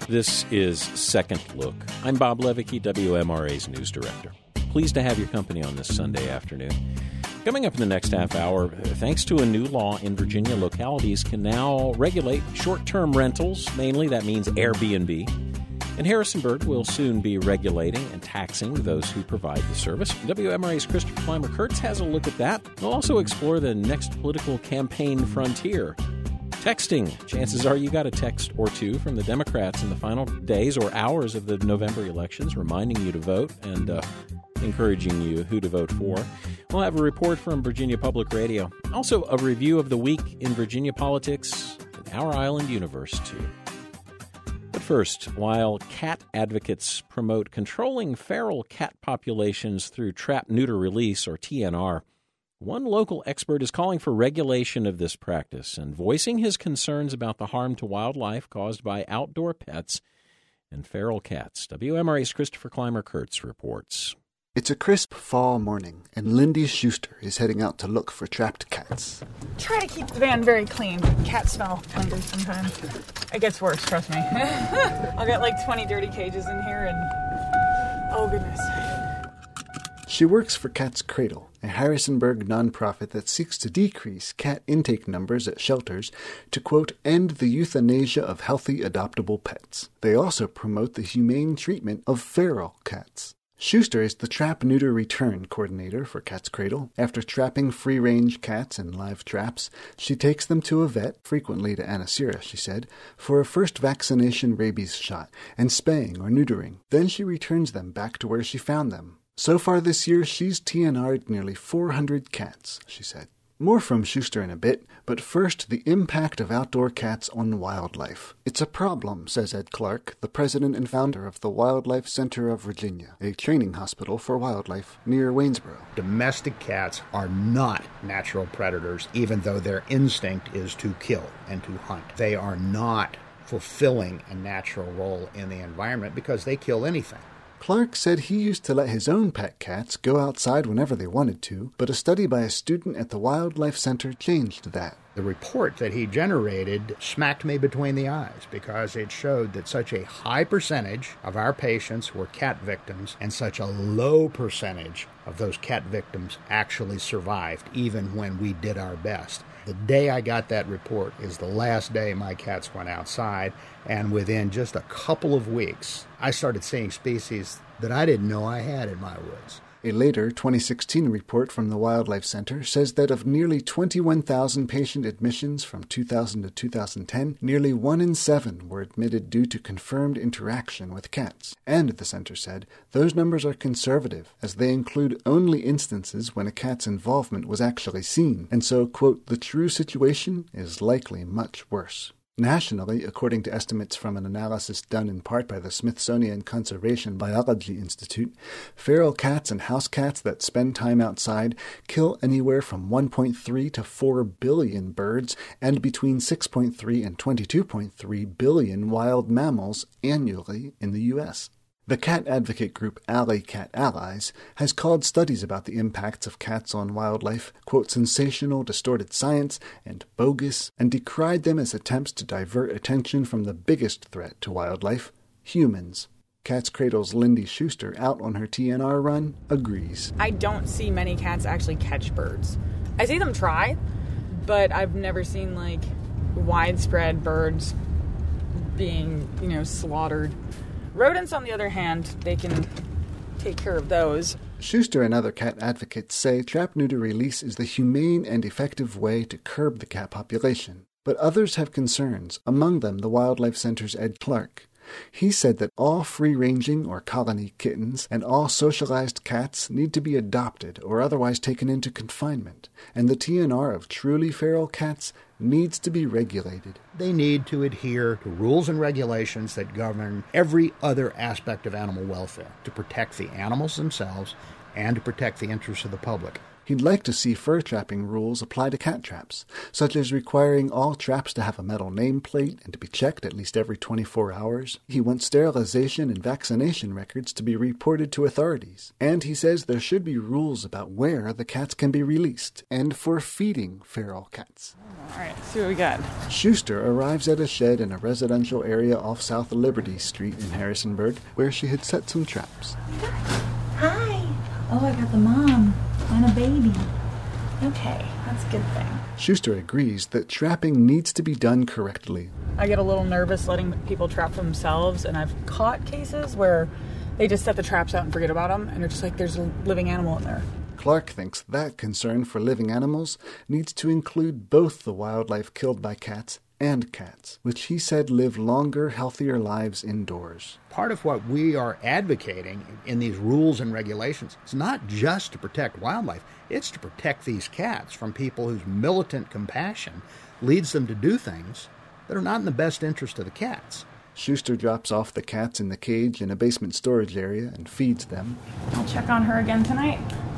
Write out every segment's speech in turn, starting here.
This is Second Look. I'm Bob Levicki, WMRA's news director. Pleased to have your company on this Sunday afternoon. Coming up in the next half hour, thanks to a new law in Virginia, localities can now regulate short-term rentals. Mainly, that means Airbnb. And Harrisonburg will soon be regulating and taxing those who provide the service. WMRA's Christopher Clymer-Kurtz has a look at that. We'll also explore the next political campaign frontier. Texting. Chances are you got a text or two from the Democrats in the final days or hours of the November elections reminding you to vote and encouraging you who to vote for. We'll have a report from Virginia Public Radio. Also, a review of the week in Virginia politics and our island universe, too. But first, while cat advocates promote controlling feral cat populations through trap-neuter release, or TNR, one local expert is calling for regulation of this practice and voicing his concerns about the harm to wildlife caused by outdoor pets and feral cats. WMRA's Christopher Clymer-Kurtz reports. It's a crisp fall morning, and Lindy Schuster is heading out to look for trapped cats. Try to keep the van very clean. Cats smell hungry sometimes. It gets worse, trust me. I'll get like 20 dirty cages in here and... oh, goodness. She works for Cat's Cradle, a Harrisonburg nonprofit that seeks to decrease cat intake numbers at shelters to, quote, end the euthanasia of healthy adoptable pets. They also promote the humane treatment of feral cats. Schuster is the trap-neuter return coordinator for Cat's Cradle. After trapping free-range cats in live traps, she takes them to a vet, frequently to Anacera, she said, for a first vaccination rabies shot and spaying or neutering. Then she returns them back to where she found them. So far this year, she's TNR'd nearly 400 cats, she said. More from Schuster in a bit, but first, the impact of outdoor cats on wildlife. It's a problem, says Ed Clark, the president and founder of the Wildlife Center of Virginia, a training hospital for wildlife near Waynesboro. Domestic cats are not natural predators, even though their instinct is to kill and to hunt. They are not fulfilling a natural role in the environment because they kill anything. Clark said he used to let his own pet cats go outside whenever they wanted to, but a study by a student at the Wildlife Center changed that. The report that he generated smacked me between the eyes because it showed that such a high percentage of our patients were cat victims and such a low percentage of those cat victims actually survived, even when we did our best. The day I got that report is the last day my cats went outside, and within just a couple of weeks, I started seeing species that I didn't know I had in my woods. A later 2016 report from the Wildlife Center says that of nearly 21,000 patient admissions from 2000 to 2010, nearly 1 in 7 were admitted due to confirmed interaction with cats. And, the center said, those numbers are conservative, as they include only instances when a cat's involvement was actually seen, and so, quote, the true situation is likely much worse. Nationally, according to estimates from an analysis done in part by the Smithsonian Conservation Biology Institute, feral cats and house cats that spend time outside kill anywhere from 1.3 to 4 billion birds and between 6.3 and 22.3 billion wild mammals annually in the U.S. The cat advocate group Alley Cat Allies has called studies about the impacts of cats on wildlife, quote, sensational, distorted science, and bogus, and decried them as attempts to divert attention from the biggest threat to wildlife, humans. Cat's Cradle's Lindy Schuster, out on her TNR run, agrees. I don't see many cats actually catch birds. I see them try, but I've never seen, like, widespread birds being, slaughtered. Rodents, on the other hand, they can take care of those. Schuster and other cat advocates say trap-neuter release is the humane and effective way to curb the cat population. But others have concerns, among them the Wildlife Center's Ed Clark. He said that all free-ranging or colony kittens and all socialized cats need to be adopted or otherwise taken into confinement, and the TNR of truly feral cats needs to be regulated. They need to adhere to rules and regulations that govern every other aspect of animal welfare to protect the animals themselves and to protect the interests of the public. He'd like to see fur trapping rules apply to cat traps, such as requiring all traps to have a metal nameplate and to be checked at least every 24 hours. He wants sterilization and vaccination records to be reported to authorities. And he says there should be rules about where the cats can be released, and for feeding feral cats. All right, let's see what we got. Schuster arrives at a shed in a residential area off South Liberty Street in Harrisonburg, where she had set some traps. Hi. Oh, I got the mom and a baby. Okay, that's a good thing. Schuster agrees that trapping needs to be done correctly. I get a little nervous letting people trap for themselves, and I've caught cases where they just set the traps out and forget about them, and they're just like, there's a living animal in there. Clark thinks that concern for living animals needs to include both the wildlife killed by cats and cats, which he said live longer, healthier lives indoors. Part of what we are advocating in these rules and regulations is not just to protect wildlife, it's to protect these cats from people whose militant compassion leads them to do things that are not in the best interest of the cats. Schuster drops off the cats in the cage in a basement storage area and feeds them. I'll check on her again tonight.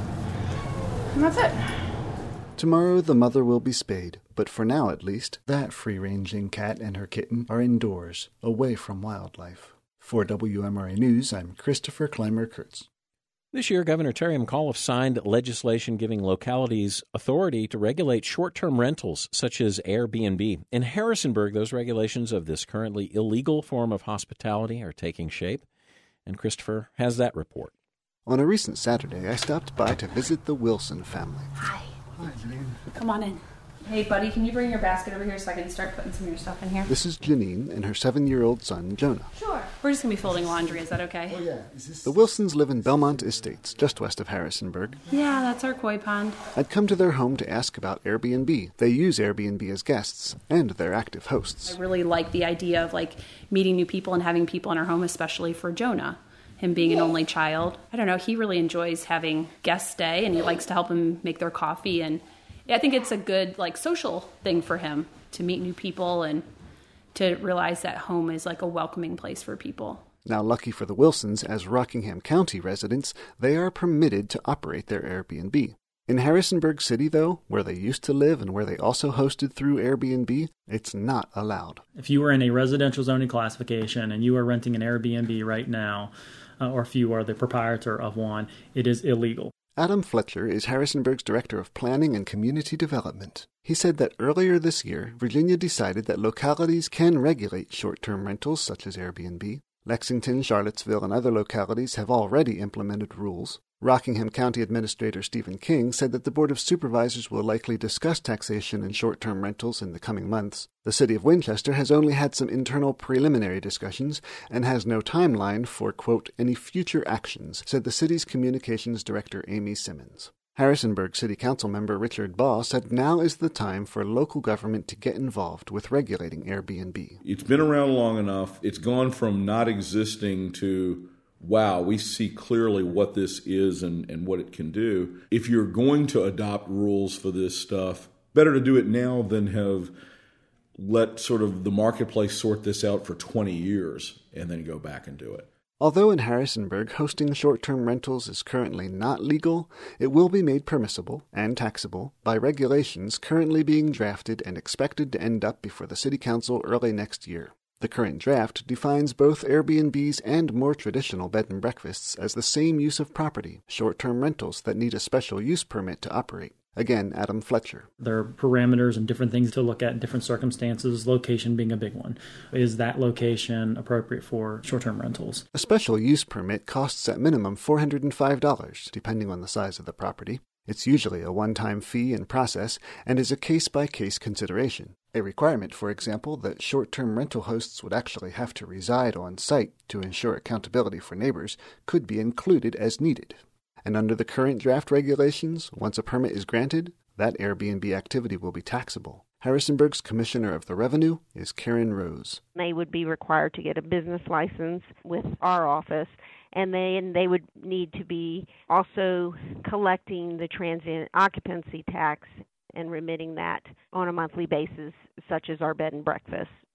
And that's it. Tomorrow the mother will be spayed, but for now at least, that free-ranging cat and her kitten are indoors, away from wildlife. For WMRA News, I'm Christopher Clymer-Kurtz. This year, Governor Terry McAuliffe signed legislation giving localities authority to regulate short-term rentals, such as Airbnb. In Harrisonburg, those regulations of this currently illegal form of hospitality are taking shape, and Christopher has that report. On a recent Saturday, I stopped by to visit the Wilson family. Hi. Hi, Janine. Come on in. Hey, buddy, can you bring your basket over here so I can start putting some of your stuff in here? This is Janine and her 7-year-old son, Jonah. Sure. We're just going to be folding laundry. Is that okay? Oh, yeah. The Wilsons live in Belmont Estates, just west of Harrisonburg. Yeah, that's our koi pond. I'd come to their home to ask about Airbnb. They use Airbnb as guests, and they're active hosts. I really like the idea of, meeting new people and having people in our home, especially for Jonah. Him being an only child. I don't know, he really enjoys having guests stay, and he likes to help them make their coffee, and I think it's a good social thing for him to meet new people and to realize that home is a welcoming place for people. Now, lucky for the Wilsons, as Rockingham County residents, they are permitted to operate their Airbnb. In Harrisonburg City, though, where they used to live and where they also hosted through Airbnb, it's not allowed. If you are in a residential zoning classification and you are renting an Airbnb right now, or if you are the proprietor of one, it is illegal. Adam Fletcher is Harrisonburg's Director of Planning and Community Development. He said that earlier this year, Virginia decided that localities can regulate short-term rentals such as Airbnb. Lexington, Charlottesville, and other localities have already implemented rules. Rockingham County Administrator Stephen King said that the Board of Supervisors will likely discuss taxation and short-term rentals in the coming months. The city of Winchester has only had some internal preliminary discussions and has no timeline for, quote, any future actions, said the city's communications director Amy Simmons. Harrisonburg City Council member Richard Baugh said now is the time for local government to get involved with regulating Airbnb. It's been around long enough. It's gone from not existing to, wow, we see clearly what this is and what it can do. If you're going to adopt rules for this stuff, better to do it now than have let sort of the marketplace sort this out for 20 years and then go back and do it. Although in Harrisonburg hosting short-term rentals is currently not legal, it will be made permissible and taxable by regulations currently being drafted and expected to end up before the City Council early next year. The current draft defines both Airbnbs and more traditional bed and breakfasts as the same use of property, short-term rentals that need a special use permit to operate. Again, Adam Fletcher. There are parameters and different things to look at in different circumstances, location being a big one. Is that location appropriate for short-term rentals? A special use permit costs at minimum $405, depending on the size of the property. It's usually a one-time fee and process and is a case-by-case consideration. A requirement, for example, that short-term rental hosts would actually have to reside on site to ensure accountability for neighbors could be included as needed. And under the current draft regulations, once a permit is granted, that Airbnb activity will be taxable. Harrisonburg's Commissioner of the Revenue is Karen Rose. They would be required to get a business license with our office, and then they would need to be also collecting the transient occupancy tax and remitting that on a monthly basis, such as our bed and breakfast do.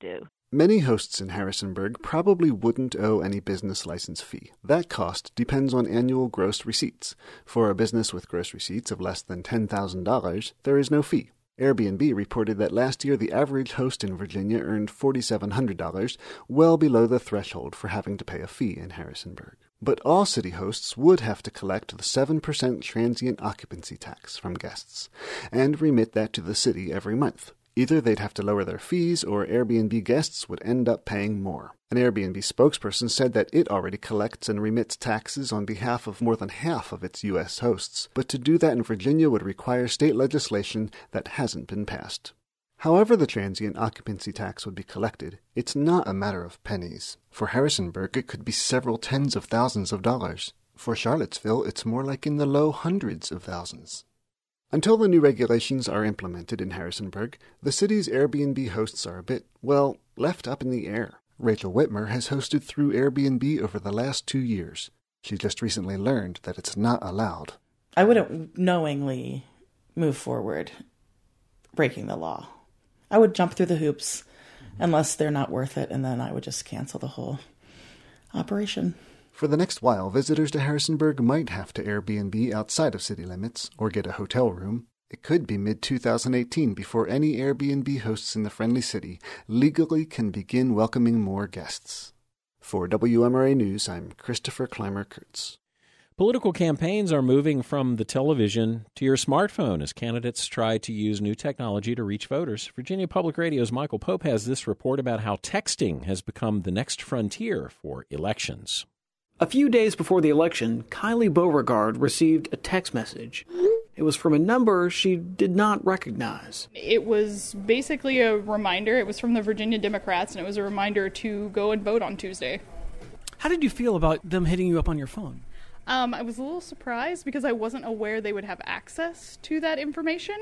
Many hosts in Harrisonburg probably wouldn't owe any business license fee. That cost depends on annual gross receipts. For a business with gross receipts of less than $10,000, there is no fee. Airbnb reported that last year the average host in Virginia earned $4,700, well below the threshold for having to pay a fee in Harrisonburg. But all city hosts would have to collect the 7% transient occupancy tax from guests, and remit that to the city every month. Either they'd have to lower their fees, or Airbnb guests would end up paying more. An Airbnb spokesperson said that it already collects and remits taxes on behalf of more than half of its U.S. hosts, but to do that in Virginia would require state legislation that hasn't been passed. However the transient occupancy tax would be collected, it's not a matter of pennies. For Harrisonburg, it could be several tens of thousands of dollars. For Charlottesville, it's more like in the low hundreds of thousands. Until the new regulations are implemented in Harrisonburg, the city's Airbnb hosts are a bit, well, left up in the air. Rachel Whitmer has hosted through Airbnb over the last 2 years. She just recently learned that it's not allowed. I wouldn't knowingly move forward breaking the law. I would jump through the hoops unless they're not worth it, and then I would just cancel the whole operation. For the next while, visitors to Harrisonburg might have to Airbnb outside of city limits or get a hotel room. It could be mid-2018 before any Airbnb hosts in the Friendly City legally can begin welcoming more guests. For WMRA News, I'm Christopher Clymer-Kurtz. Political campaigns are moving from the television to your smartphone as candidates try to use new technology to reach voters. Virginia Public Radio's Michael Pope has this report about how texting has become the next frontier for elections. A few days before the election, Kylie Beauregard received a text message. It was from a number she did not recognize. It was basically a reminder. It was from the Virginia Democrats, and it was a reminder to go and vote on Tuesday. How did you feel about them hitting you up on your phone? I was a little surprised because I wasn't aware they would have access to that information.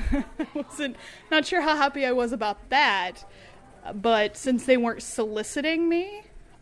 I not sure how happy I was about that, but since they weren't soliciting me,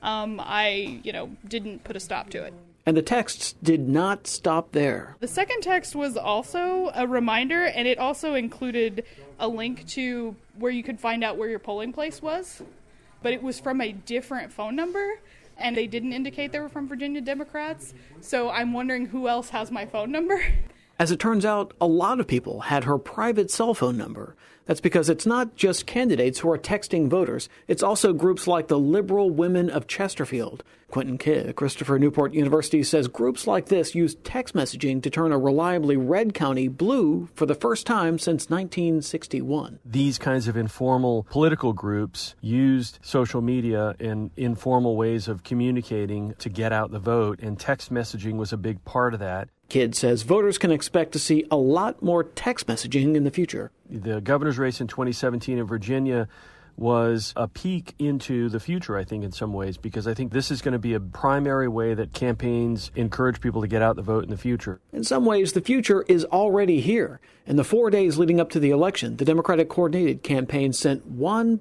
I didn't put a stop to it. And the texts did not stop there. The second text was also a reminder, and it also included a link to where you could find out where your polling place was. But it was from a different phone number, and they didn't indicate they were from Virginia Democrats. So I'm wondering who else has my phone number. As it turns out, a lot of people had her private cell phone number. That's because it's not just candidates who are texting voters. It's also groups like the Liberal Women of Chesterfield. Quentin Kidd, Christopher Newport University, says groups like this use text messaging to turn a reliably red county blue for the first time since 1961. These kinds of informal political groups used social media and informal ways of communicating to get out the vote, and text messaging was a big part of that. Kidd says voters can expect to see a lot more text messaging in the future. The governor's race in 2017 in Virginia was a peek into the future, I think, in some ways, because I think this is going to be a primary way that campaigns encourage people to get out the vote in the future. In some ways, the future is already here. In the 4 days leading up to the election, the Democratic coordinated campaign sent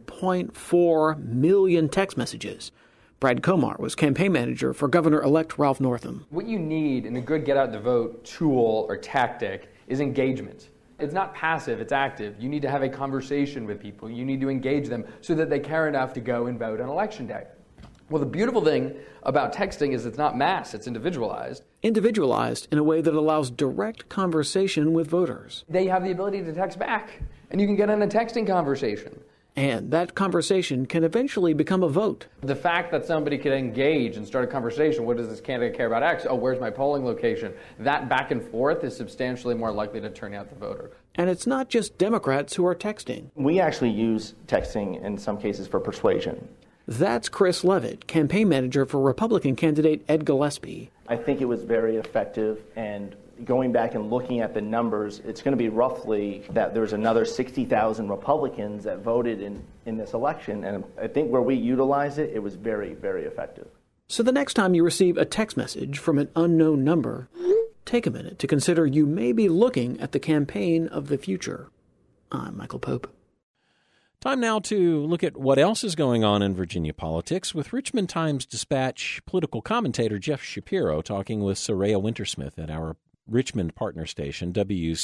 1.4 million text messages. Brad Comar was campaign manager for Governor-elect Ralph Northam. What you need in a good get-out-the-vote tool or tactic is engagement. It's not passive, it's active. You need to have a conversation with people. You need to engage them so that they care enough to go and vote on Election Day. Well, the beautiful thing about texting is it's not mass, it's individualized. Individualized in a way that allows direct conversation with voters. They have the ability to text back, and you can get in a texting conversation. And that conversation can eventually become a vote. The fact that somebody could engage and start a conversation, what does this candidate care about X? Oh, where's my polling location? That back and forth is substantially more likely to turn out the voter. And it's not just Democrats who are texting. We actually use texting in some cases for persuasion. That's Chris Levitt, campaign manager for Republican candidate Ed Gillespie. I think it was very effective, and going back and looking at the numbers, it's going to be roughly that there's another 60,000 Republicans that voted in this election, and I think where we utilized it, it was very, very effective. So the next time you receive a text message from an unknown number, take a minute to consider you may be looking at the campaign of the future. I'm Michael Pope. Time now to look at what else is going on in Virginia politics with Richmond Times-Dispatch political commentator Jeff Shapiro talking with Soraya Wintersmith at our Richmond partner station,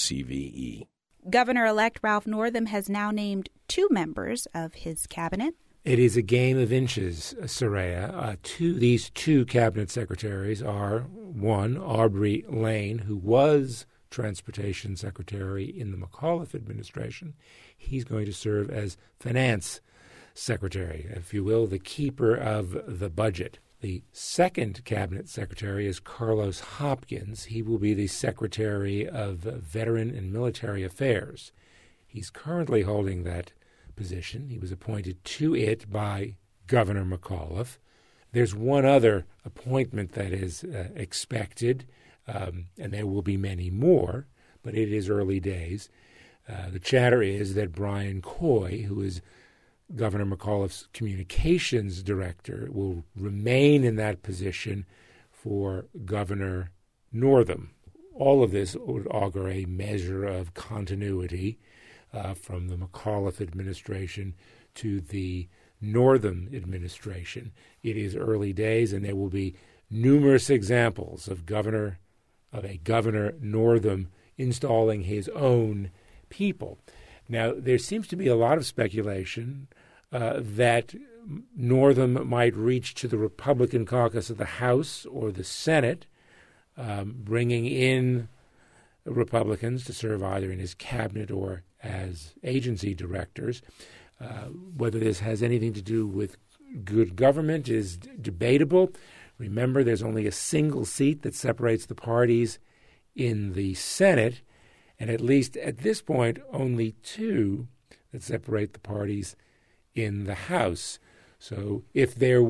WCVE. Governor-elect Ralph Northam has now named 2 members of his cabinet, It is a game of inches, Soraya. These two cabinet secretaries are, one, Aubrey Lane, who was Transportation Secretary in the McAuliffe administration. He's going to serve as Finance Secretary, if you will, the keeper of the budget. The second cabinet secretary is Carlos Hopkins. He will be the Secretary of Veteran and Military Affairs. He's currently holding that position. He was appointed to it by Governor McAuliffe. There's one other appointment that is expected, and there will be many more, but it is early days. The chatter is that Brian Coy, who is Governor McAuliffe's communications director, will remain in that position for Governor Northam. All of this would augur a measure of continuity from the McAuliffe administration to the Northam administration. It is early days, and there will be numerous examples of Governor Northam installing his own people. Now, there seems to be a lot of speculation that Northam might reach to the Republican caucus of the House or the Senate, bringing in Republicans to serve either in his cabinet or as agency directors. Whether this has anything to do with good government is debatable. Remember, there's only a single seat that separates the parties in the Senate, and at least at this point, only two that separate the parties in the House. So if there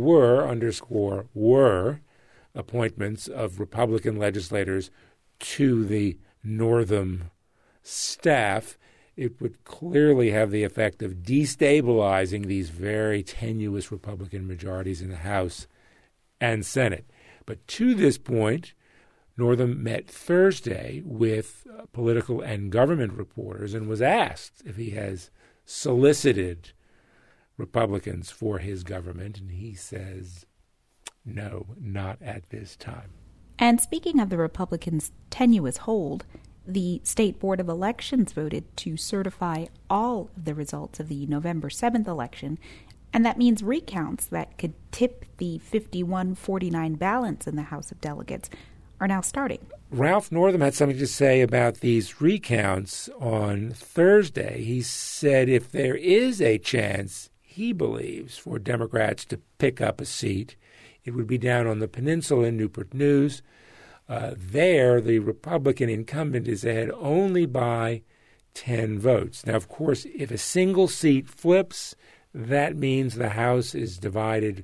were appointments of Republican legislators to the Northam staff, it would clearly have the effect of destabilizing these very tenuous Republican majorities in the House and Senate. But to this point, Northam met Thursday with political and government reporters and was asked if he has solicited Republicans for his government, and he says, no, not at this time. And speaking of the Republicans' tenuous hold, the State Board of Elections voted to certify all of the results of the November 7th election, and that means recounts that could tip the 51-49 balance in the House of Delegates are now starting. Ralph Northam had something to say about these recounts on Thursday. He said if there is a chance, he believes, for Democrats to pick up a seat, it would be down on the peninsula in Newport News. There, the Republican incumbent is ahead only by 10 votes. Now, of course, if a single seat flips, that means the House is divided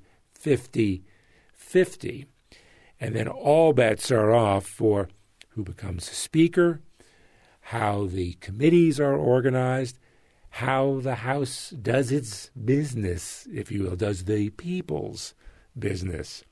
50-50. And then all bets are off for who becomes Speaker, how the committees are organized, how the House does its business, if you will, does the people's business.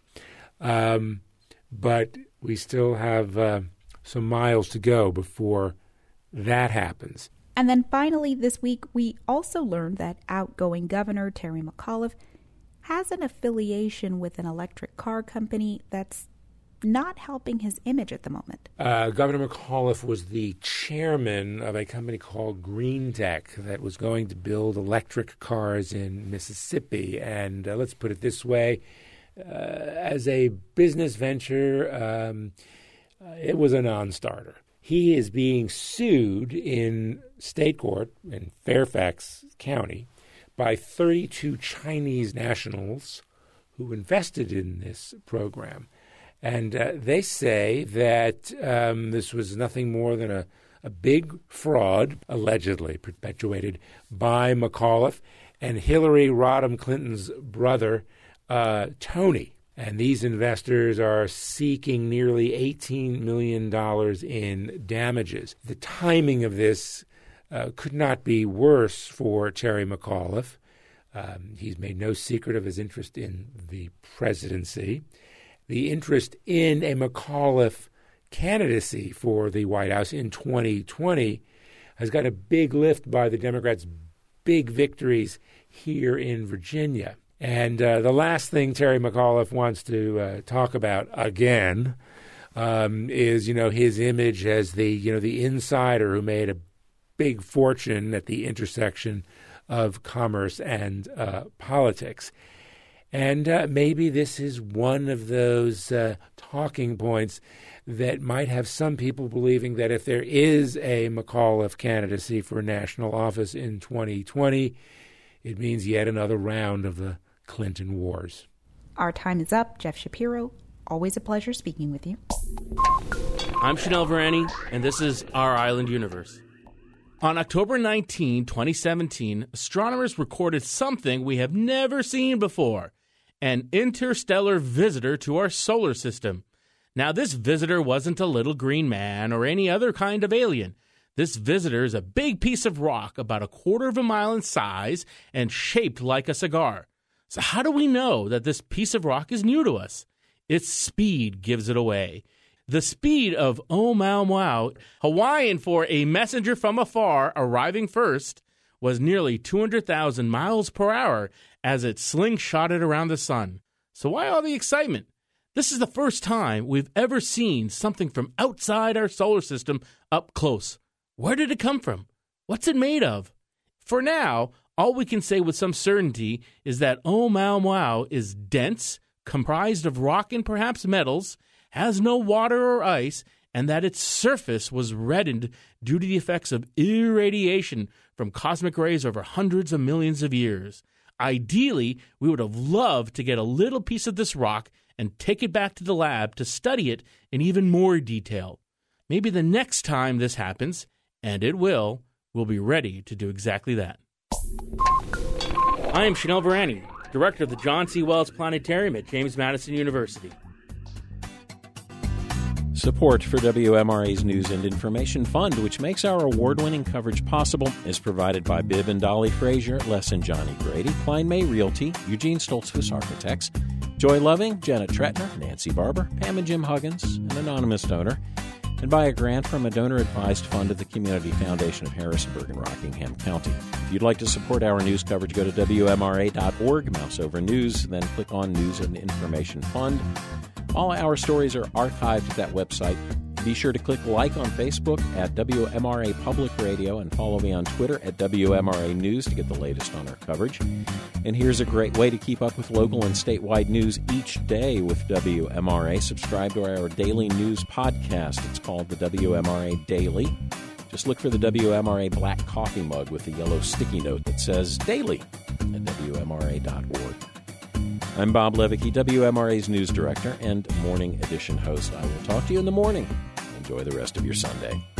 But we still have some miles to go before that happens. And then finally this week, we also learned that outgoing Governor Terry McAuliffe has an affiliation with an electric car company that's not helping his image at the moment. Governor McAuliffe was the chairman of a company called Green Tech that was going to build electric cars in Mississippi. And let's put it this way, as a business venture, it was a non-starter. He is being sued in state court in Fairfax County by 32 Chinese nationals who invested in this program. And they say that this was nothing more than a big fraud, allegedly perpetuated by McAuliffe and Hillary Rodham Clinton's brother, Tony. And these investors are seeking nearly $18 million in damages. The timing of this could not be worse for Terry McAuliffe. He's made no secret of his interest in the presidency. The interest in a McAuliffe candidacy for the White House in 2020 has got a big lift by the Democrats' big victories here in Virginia. And the last thing Terry McAuliffe wants to talk about again is, his image as the insider who made a big fortune at the intersection of commerce and politics. And maybe this is one of those talking points that might have some people believing that if there is a McAuliffe candidacy for national office in 2020, it means yet another round of the Clinton wars. Our time is up. Jeff Shapiro, always a pleasure speaking with you. I'm Chanel Varani, and this is Our Island Universe. On October 19, 2017, astronomers recorded something we have never seen before, an interstellar visitor to our solar system. Now, this visitor wasn't a little green man or any other kind of alien. This visitor is a big piece of rock about 1/4 mile in size and shaped like a cigar. So how do we know that this piece of rock is new to us? Its speed gives it away. The speed of Oumuamua, Hawaiian for a messenger from afar arriving first, was nearly 200,000 miles per hour as it slingshotted around the sun. So why all the excitement? This is the first time we've ever seen something from outside our solar system up close. Where did it come from? What's it made of? For now, all we can say with some certainty is that Oumuamua is dense, comprised of rock and perhaps metals, has no water or ice, and that its surface was reddened due to the effects of irradiation from cosmic rays over hundreds of millions of years. Ideally, we would have loved to get a little piece of this rock and take it back to the lab to study it in even more detail. Maybe the next time this happens, and it will, we'll be ready to do exactly that. I am Chanel Varani, director of the John C. Wells Planetarium at James Madison University. Support for WMRA's News and Information Fund, which makes our award-winning coverage possible, is provided by Bibb and Dolly Frazier, Les and Johnny Grady, Klein May Realty, Eugene Stoltzfus Architects, Joy Loving, Janet Tretner, Nancy Barber, Pam and Jim Huggins, an anonymous donor, and by a grant from a donor-advised fund of the Community Foundation of Harrisonburg and Rockingham County. If you'd like to support our news coverage, go to WMRA.org, mouse over News, then click on News and Information Fund. All our stories are archived at that website. Be sure to click like on Facebook at WMRA Public Radio and follow me on Twitter at WMRA News to get the latest on our coverage. And here's a great way to keep up with local and statewide news each day with WMRA. Subscribe to our daily news podcast. It's called the WMRA Daily. Just look for the WMRA black coffee mug with the yellow sticky note that says Daily at WMRA.org. I'm Bob Levicki, WMRA's news director and morning edition host. I will talk to you in the morning. Enjoy the rest of your Sunday.